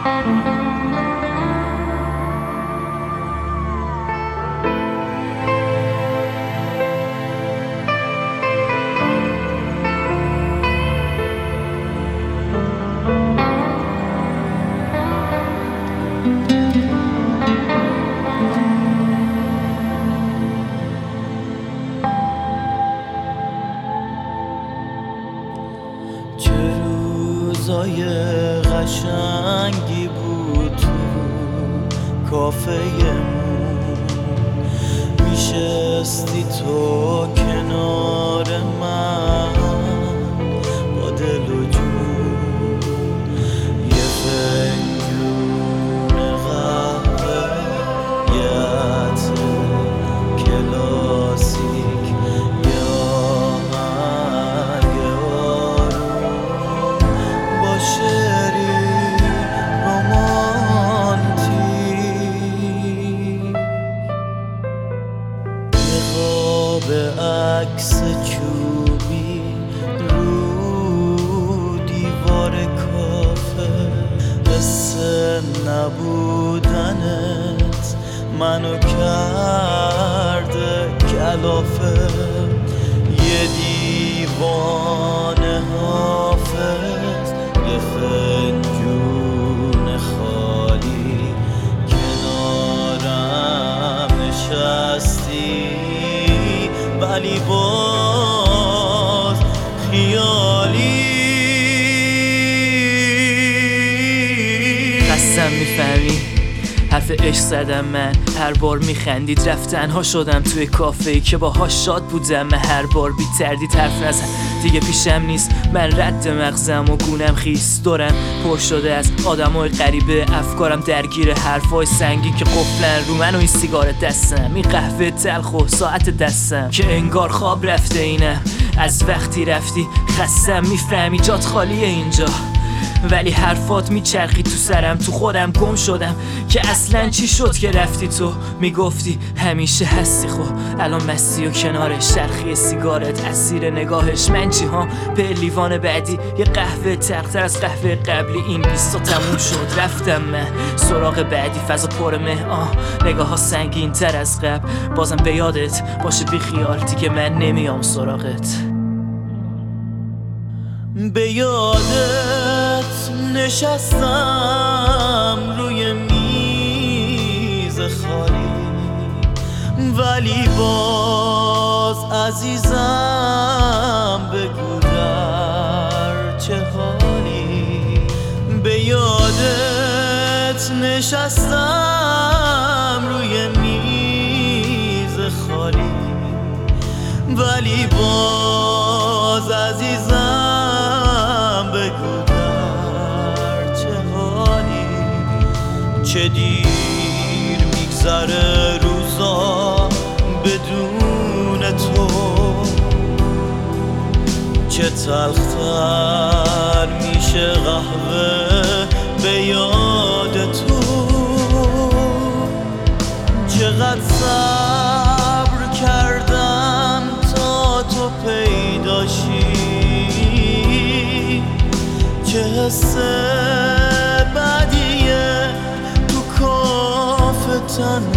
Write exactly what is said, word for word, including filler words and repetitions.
چه روزای قشنگی بود تو کافه‌مون، میشستی تو کنار من با دل و جون، یه فنجون قهوه، یه عطر کلاسیک، یه آهنگ آروم با شعری رومانتیک، یه خواب عکس چوبی رو دیوار کافه، حس نبودنت منو کرده کلافه، یه دیوانه حافظ، یه فنجون خالی کنارم نشستی، ولی باز خیالی. خستم میفهمی حرف عشق زدم من، هر بار میخندید رفت تنها شدم توی کافه‌ای که باهاش شاد بودم، من هر بار بی تردید حرف نزن دیگه پیشم نیست، من رد مغزم و گونم خیس، دورم پر شده از آدمای غریبه، افکارم درگیر حرفای سنگین که قفلن رو من و این سیگار دستم، این قهوه تلخ و ساعت دستم که انگار خواب رفته اینم، از وقتی رفتی خستم میفهمی جات خالیه اینجا، ولی حرفات میچرخی تو سرم، تو خودم گم شدم که اصلا چی شد که رفتی. تو میگفتی همیشه هستی، خب الان مستی و کنارش، شرخی سیگارت، اسیر نگاهش، من چی ها به لیوان بعدی، یه قهوه تلختر از قهوه قبلی، این بیست تا تموم شد رفتم من سراغ بعدی، فضا پر مه، آه نگاه ها سنگین تر از قبل، بازم به یادت باشه بی خیال دیگه من نمیام سراغت. به یادت نشستم روی میز خالی، ولی باز عزیزم بگو در چه حالی. به یادت نشستم روی میز خالی، ولی باز عزیزم بگو در چه حالی. چه دیر میگذره روزا بدون تو، چه تلختر میشه قهوه به یاد تو، چقدر صبر کردم تا تو پیداشی، چه حس بدیه تو کافه تنها